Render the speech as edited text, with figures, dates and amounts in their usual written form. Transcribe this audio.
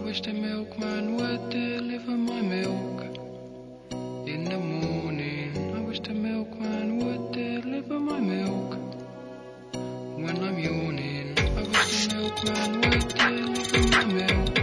wish the milkman would deliver my milk in the morning. I wish the milkman would deliver my milk when I'm yawning. I wish the milkman would deliver my milk